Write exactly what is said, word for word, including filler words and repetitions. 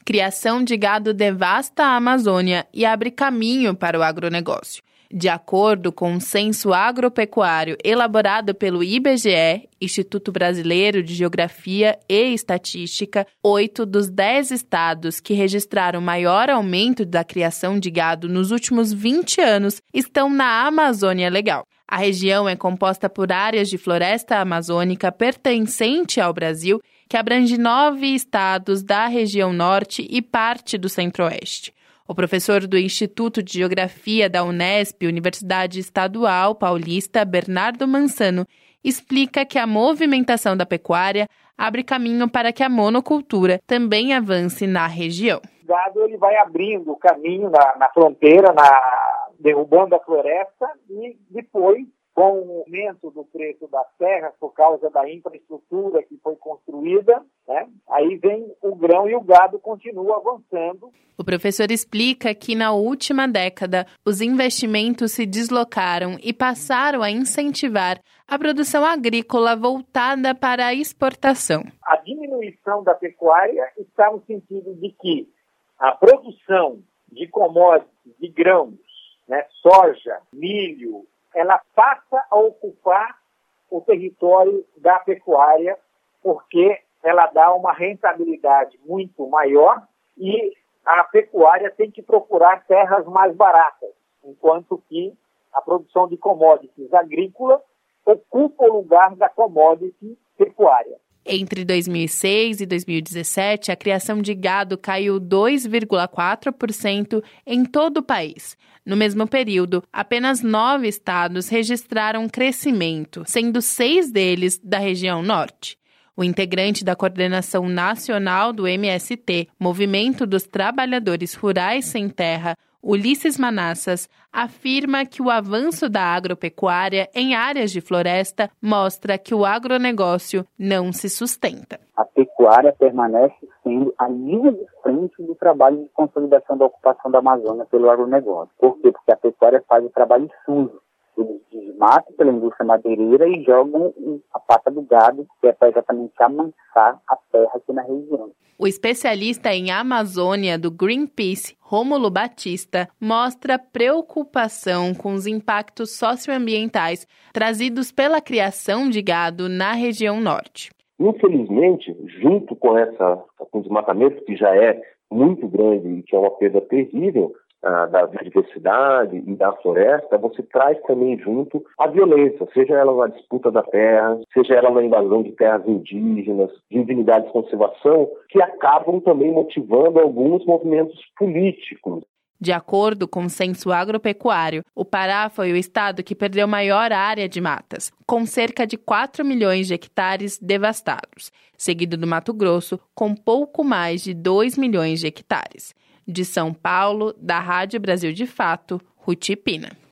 Criação de gado devasta a Amazônia e abre caminho para o agronegócio. De acordo com o Censo Agropecuário elaborado pelo I B G E, Instituto Brasileiro de Geografia e Estatística, oito dos dez estados que registraram maior aumento da criação de gado nos últimos vinte anos estão na Amazônia Legal. A região é composta por áreas de floresta amazônica pertencente ao Brasil, que abrange nove estados da região norte e parte do centro-oeste. O professor do Instituto de Geografia da Unesp, Universidade Estadual Paulista, Bernardo Mansano, explica que a movimentação da pecuária abre caminho para que a monocultura também avance na região. O gado ele vai abrindo o caminho na, na fronteira, na, derrubando a floresta e depois, com o aumento do preço das terras por causa da infraestrutura que foi construída, né, aí vem o grão e o gado continua avançando. O professor explica que na última década os investimentos se deslocaram e passaram a incentivar a produção agrícola voltada para a exportação. A diminuição da pecuária está no sentido de que a produção de commodities, de grãos, né, soja, milho, ela passa a ocupar o território da pecuária porque ela dá uma rentabilidade muito maior e a pecuária tem que procurar terras mais baratas, enquanto que a produção de commodities agrícolas ocupa o lugar da commodity pecuária. Entre dois mil e seis e dois mil e dezessete, a criação de gado caiu dois vírgula quatro por cento em todo o país. No mesmo período, apenas nove estados registraram crescimento, sendo seis deles da região norte. O integrante da Coordenação Nacional do M S T, Movimento dos Trabalhadores Rurais Sem Terra, Ulisses Manassas, afirma que o avanço da agropecuária em áreas de floresta mostra que o agronegócio não se sustenta. A pecuária permanece sendo a linha de frente do trabalho de consolidação da ocupação da Amazônia pelo agronegócio. Por quê? Porque a pecuária faz o trabalho sujo. Eles desmatam pela indústria madeireira e jogam a pata do gado, que é para exatamente amansar a terra aqui na região. O especialista em Amazônia do Greenpeace, Rômulo Batista, mostra preocupação com os impactos socioambientais trazidos pela criação de gado na região norte. Infelizmente, junto com, essa, com o desmatamento, que já é muito grande e que é uma perda terrível, da biodiversidade e da floresta, você traz também junto a violência, seja ela na disputa da terra, seja ela na invasão de terras indígenas, de unidades de conservação, que acabam também motivando alguns movimentos políticos. De acordo com o Censo Agropecuário, o Pará foi o estado que perdeu maior área de matas, com cerca de quatro milhões de hectares devastados, seguido do Mato Grosso, com pouco mais de dois milhões de hectares. De São Paulo, da Rádio Brasil de Fato, Ruth Pina.